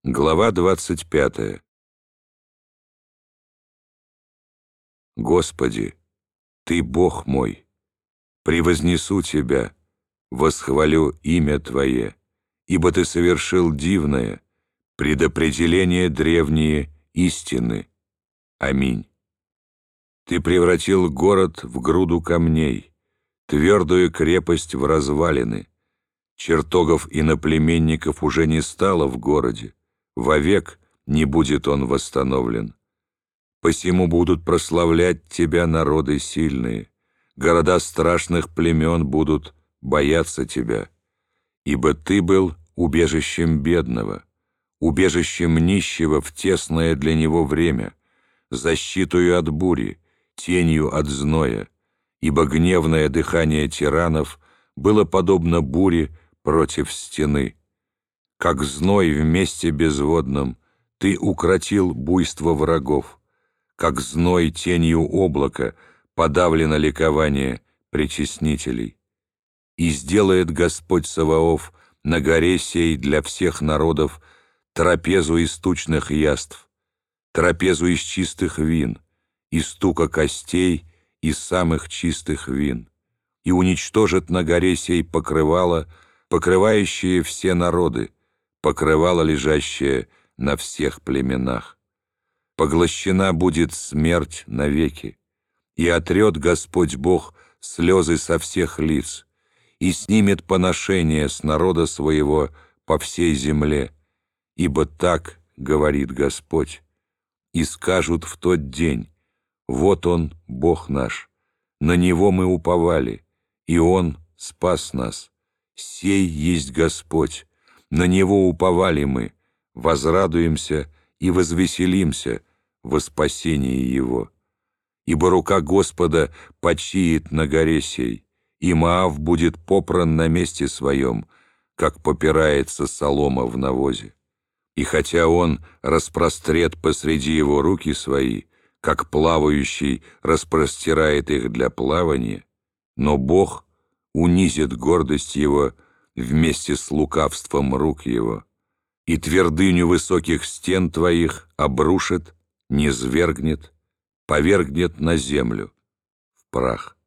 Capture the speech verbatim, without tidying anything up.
Глава двадцать пятая. Господи, Ты Бог мой, превознесу Тебя, восхвалю имя Твое, ибо Ты совершил дивное, предопределение древние истины. Аминь. Ты превратил город в груду камней, твердую крепость в развалины. Чертогов иноплеменников уже не стало в городе, вовек не будет он восстановлен. Посему будут прославлять Тебя народы сильные, города страшных племен будут бояться Тебя, ибо Ты был убежищем бедного, убежищем нищего в тесное для него время, защитою от бури, тенью от зноя, ибо гневное дыхание тиранов было подобно буре против стены. Как зной в месте безводном Ты укротил буйство врагов, как зной тенью облака подавлено ликование притеснителей. И сделает Господь Саваоф на горе сей для всех народов трапезу из тучных яств, трапезу из чистых вин, из стука костей, из самых чистых вин, и уничтожит на горе сей покрывало, покрывающее все народы, покрывало, лежащее на всех племенах. Поглощена будет смерть навеки, и отрет Господь Бог слезы со всех лиц, и снимет поношение с народа своего по всей земле, ибо так говорит Господь. И скажут в тот день: вот Он, Бог наш, на Него мы уповали, и Он спас нас. Сей есть Господь, на Него уповали мы, возрадуемся и возвеселимся во спасении Его. Ибо рука Господа почиет на горе сей, и Моав будет попран на месте своем, как попирается солома в навозе. И хотя он распрострет посреди его руки свои, как плавающий распростирает их для плавания, но Бог унизит гордость его вместе с лукавством рук его, и твердыню высоких стен твоих обрушит, низвергнет, повергнет на землю, в прах.